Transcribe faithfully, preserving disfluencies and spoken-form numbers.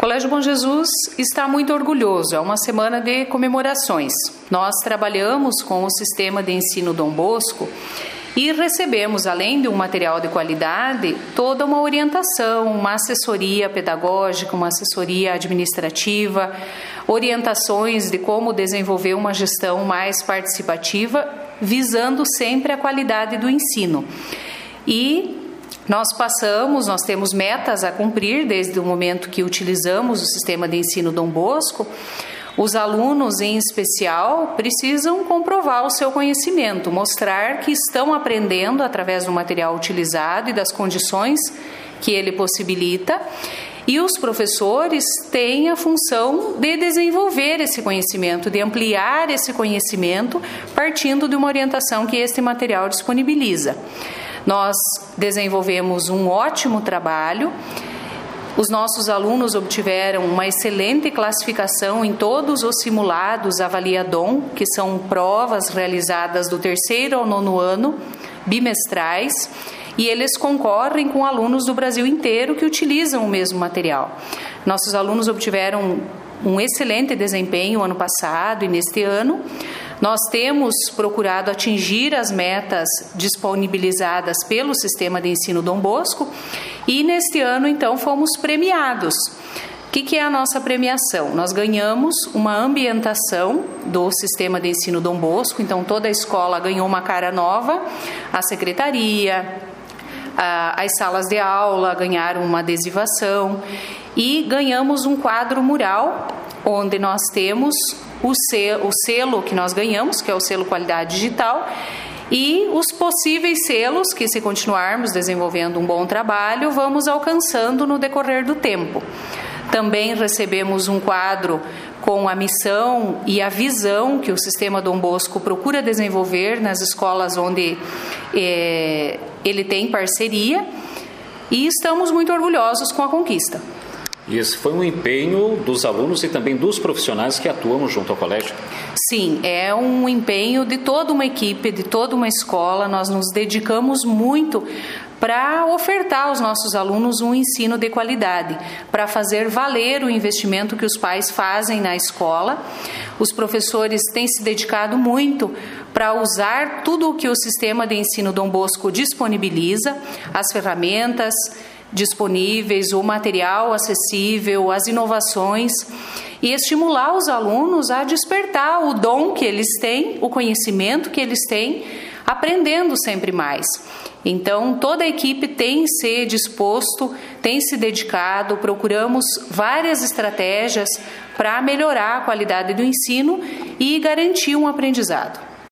Colégio Bom Jesus está muito orgulhoso, é uma semana de comemorações. Nós trabalhamos com o sistema de ensino Dom Bosco e recebemos, além de um material de qualidade, toda uma orientação, uma assessoria pedagógica, uma assessoria administrativa, orientações de como desenvolver uma gestão mais participativa, visando sempre a qualidade do ensino. E nós passamos, nós temos metas a cumprir desde o momento que utilizamos o sistema de ensino Dom Bosco. Os alunos, em especial, precisam comprovar o seu conhecimento, mostrar que estão aprendendo através do material utilizado e das condições que ele possibilita. E os professores têm a função de desenvolver esse conhecimento, de ampliar esse conhecimento, partindo de uma orientação que este material disponibiliza. Nós desenvolvemos um ótimo trabalho. Os nossos alunos obtiveram uma excelente classificação em todos os simulados Avaliadom, que são provas realizadas do terceiro ao nono ano, bimestrais, e eles concorrem com alunos do Brasil inteiro que utilizam o mesmo material. Nossos alunos obtiveram um excelente desempenho ano passado e neste ano. Nós temos procurado atingir as metas disponibilizadas pelo sistema de ensino Dom Bosco e neste ano, então, fomos premiados. O que, que é a nossa premiação? Nós ganhamos uma ambientação do sistema de ensino Dom Bosco, então toda a escola ganhou uma cara nova, a secretaria, a, as salas de aula ganharam uma adesivação e ganhamos um quadro mural onde nós temos o selo, o selo que nós ganhamos, que é o selo Qualidade Digital, e os possíveis selos que, se continuarmos desenvolvendo um bom trabalho, vamos alcançando no decorrer do tempo. Também recebemos um quadro com a missão e a visão que o sistema Dom Bosco procura desenvolver nas escolas onde é, ele tem parceria, e estamos muito orgulhosos com a conquista. E esse foi um empenho dos alunos e também dos profissionais que atuam junto ao colégio? Sim, é um empenho de toda uma equipe, de toda uma escola. Nós nos dedicamos muito para ofertar aos nossos alunos um ensino de qualidade, para fazer valer o investimento que os pais fazem na escola. Os professores têm se dedicado muito para usar tudo o que o sistema de ensino Dom Bosco disponibiliza, as ferramentas disponíveis, o material acessível, as inovações, e estimular os alunos a despertar o dom que eles têm, o conhecimento que eles têm, aprendendo sempre mais. Então, toda a equipe tem se disposto, tem se dedicado, procuramos várias estratégias para melhorar a qualidade do ensino e garantir um aprendizado.